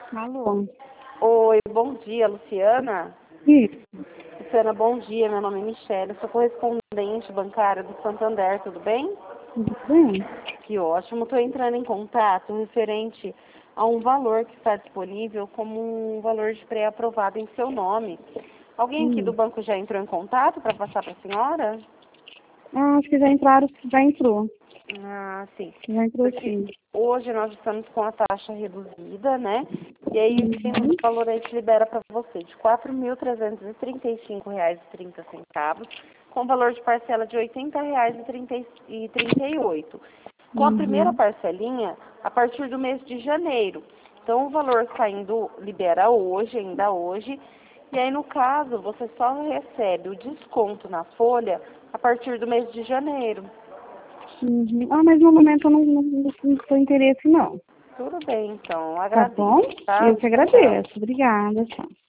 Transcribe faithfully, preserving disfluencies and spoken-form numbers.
Alô? Oi, bom dia, Luciana. Isso, Luciana, bom dia. Meu nome é Michele, sou correspondente bancária do Santander, tudo bem? tudo bem? Que ótimo. Estou entrando em contato referente a um valor que está disponível como um valor de pré-aprovado em seu nome. Alguém aqui do Hum. banco já entrou em contato para passar para a senhora? Ah, acho que já entraram, já entrou. Ah, sim. Já entrou Porque sim. hoje nós estamos com a taxa reduzida, né? E aí esse Uhum. valor aí te libera para você de quatro mil trezentos e trinta e cinco reais e trinta centavos, com valor de parcela de oitenta reais e trinta e oito. Com a primeira Uhum. parcelinha, a partir do mês de janeiro. Então o valor saindo libera hoje, ainda hoje. E aí no caso, você só recebe o desconto na folha a partir do mês de janeiro. Uhum. Ah, mas no momento eu não, não, não, não tenho interesse não. Tudo bem, então. Tá bom? Agradeço, tá? Eu que Tchau. agradeço. Obrigada, tchau.